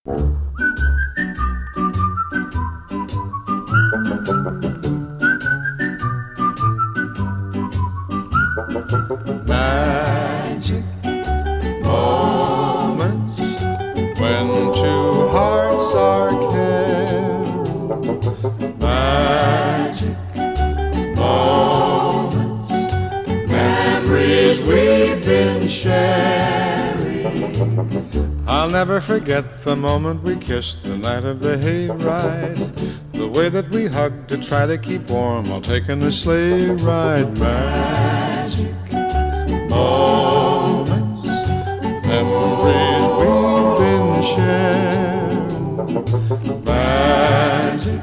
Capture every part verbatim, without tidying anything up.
Magic moments when two hearts are caring. Magic moments, memories we've been sharing. I'll never forget the moment we kissed the night of the hayride. The way that we hugged to try to keep warm while taking a sleigh ride. Magic moments, memories we've been sharing. Magic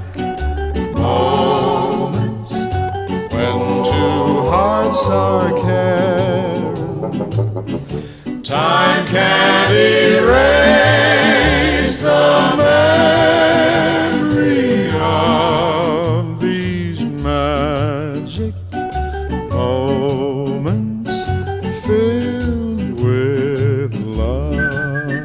moments when two hearts are caring. Time can't erase the memory of these magic moments filled with love.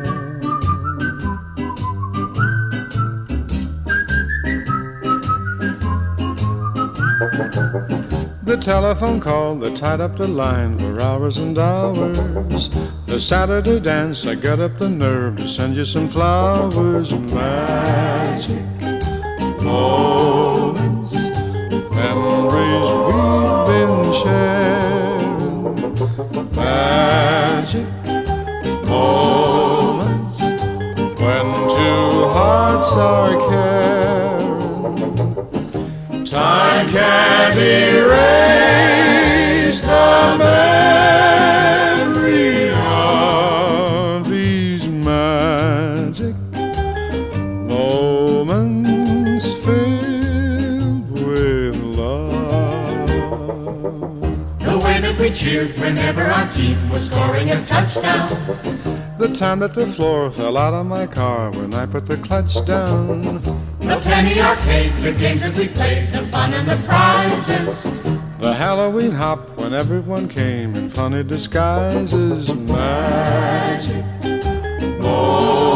The telephone call that tied up the line for hours and hours. The Saturday dance, I got up the nerve to send you some flowers. Magic moments, memories we've been sharing. Magic moments when two hearts are caring. Time can't erase the memory of these magic moments filled with love. The way that we cheered whenever our team was scoring a touchdown. The time that the floor fell out of my car when I put the clutch down. The penny arcade, the games that we played, the fun and the prizes. The Halloween hop when everyone came in funny disguises. Magic moments